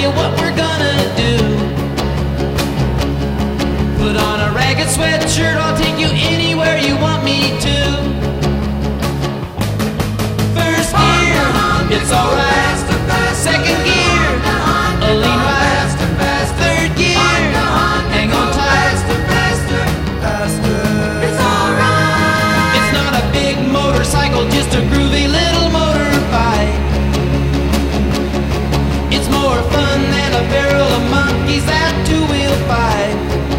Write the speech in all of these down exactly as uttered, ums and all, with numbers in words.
you what we're gonna do. Put on a ragged sweatshirt, I'll take you anywhere you want me to. First gear, it's alright. Second gear, a lean right. Third gear, hang on tight. It's alright. It's not a big motorcycle, just a groovy little motorbike. It's more fun than a barrel of monkeys that two-wheel fight.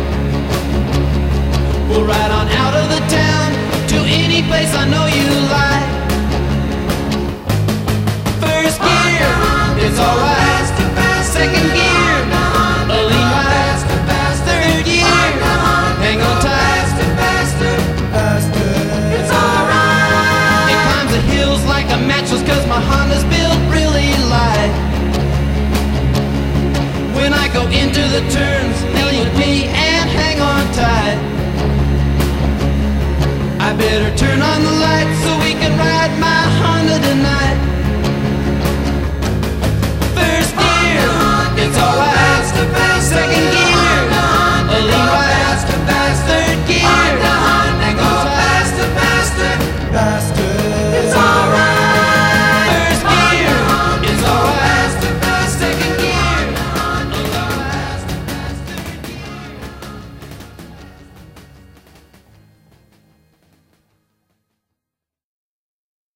We'll ride on out of the town to any place I know you like. First gear, it's alright. Second gear, a lean right. Third gear, hang on tight. It's alright. It climbs the hills like a mattress, cause my Honda's built really light. When I go into the turns, hell you pee and hang on tight. I better turn on the lights so we can ride my Honda tonight.